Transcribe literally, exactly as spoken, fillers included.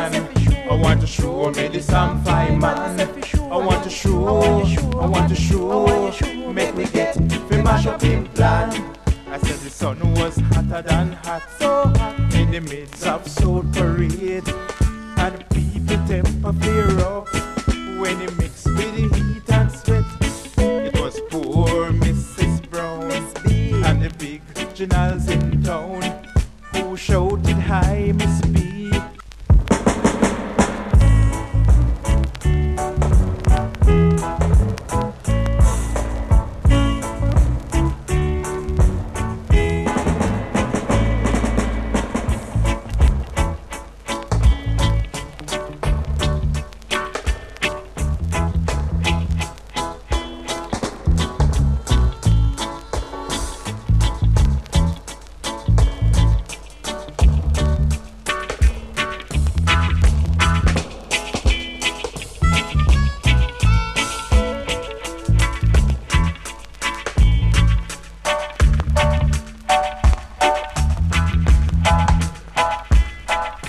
man. I want to show me the Sam five man. I want to show, I want to show, make me get fi mash up him plan. I said the sun was hotter than hot, so hot in the midst of South Parade.